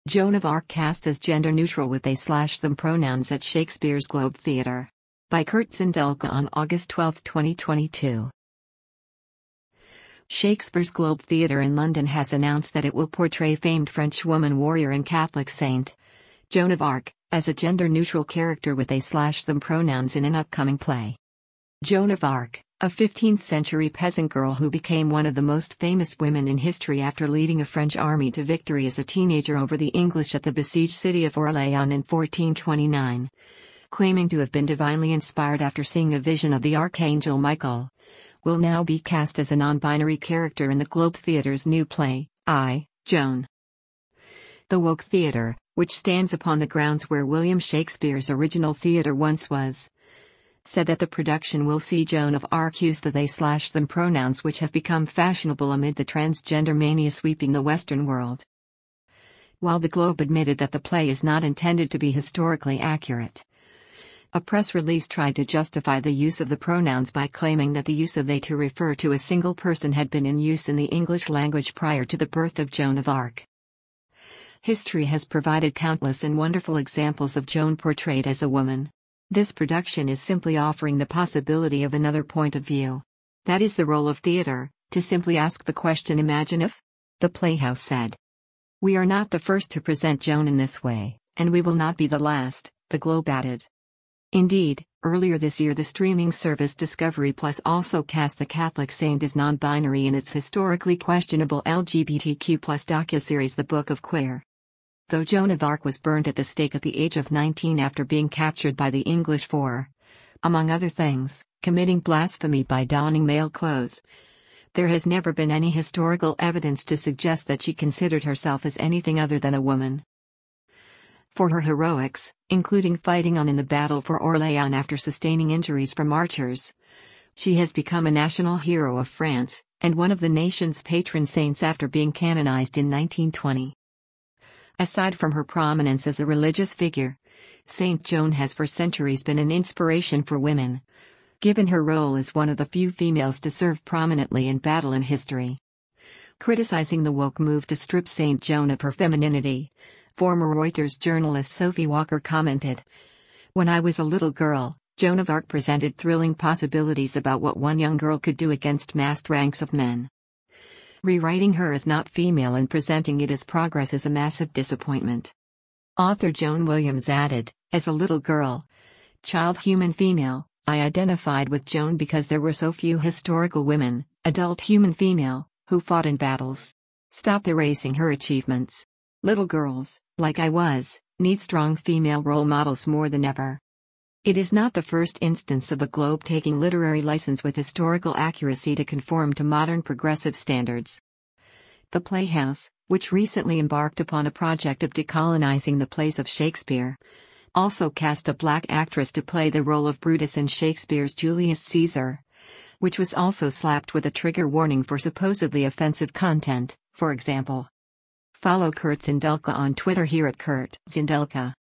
Joan of Arc cast as gender-neutral with they/them pronouns at Shakespeare's Globe Theatre. By Kurt Zindelka on August 12, 2022. Shakespeare's Globe Theatre in London has announced that it will portray famed French woman warrior and Catholic saint, Joan of Arc, as a gender-neutral character with they/them pronouns in an upcoming play. Joan of Arc, a 15th-century peasant girl who became one of the most famous women in history after leading a French army to victory as a teenager over the English at the besieged city of Orléans in 1429. Claiming to have been divinely inspired after seeing a vision of the Archangel Michael, will now be cast as a non-binary character in the Globe Theatre's new play, I, Joan. The Woke Theatre, which stands upon the grounds where William Shakespeare's original theatre once was, said that the production will see Joan of Arc use the they/them pronouns which have become fashionable amid the transgender mania sweeping the Western world. While the Globe admitted that the play is not intended to be historically accurate, a press release tried to justify the use of the pronouns by claiming that the use of they to refer to a single person had been in use in the English language prior to the birth of Joan of Arc. History has provided countless and wonderful examples of Joan portrayed as a woman. This production is simply offering the possibility of another point of view. That is the role of theater, to simply ask the question, imagine if? The Playhouse said. We are not the first to present Joan in this way, and we will not be the last, the Globe added. Indeed, earlier this year the streaming service Discovery Plus also cast the Catholic saint as non-binary in its historically questionable LGBTQ+ docuseries The Book of Queer. Though Joan of Arc was burned at the stake at the age of 19 after being captured by the English for, among other things, committing blasphemy by donning male clothes, there has never been any historical evidence to suggest that she considered herself as anything other than a woman. For her heroics, including fighting on in the battle for Orléans after sustaining injuries from archers, she has become a national hero of France, and one of the nation's patron saints after being canonized in 1920. Aside from her prominence as a religious figure, Saint Joan has for centuries been an inspiration for women, given her role as one of the few females to serve prominently in battle in history. Criticizing the woke move to strip Saint Joan of her femininity, former Reuters journalist Sophie Walker commented, "When I was a little girl, Joan of Arc presented thrilling possibilities about what one young girl could do against massed ranks of men. Rewriting her as not female and presenting it as progress is a massive disappointment." Author Joan Williams added, "As a little girl, child human female, I identified with Joan because there were so few historical women, adult human female, who fought in battles. Stop erasing her achievements. Little girls, like I was, need strong female role models more than ever." It is not the first instance of the Globe taking literary license with historical accuracy to conform to modern progressive standards. The Playhouse, which recently embarked upon a project of decolonizing the plays of Shakespeare, also cast a black actress to play the role of Brutus in Shakespeare's Julius Caesar, which was also slapped with a trigger warning for supposedly offensive content, for example. Follow Kurt Zindelka on Twitter here at Kurt Zindelka.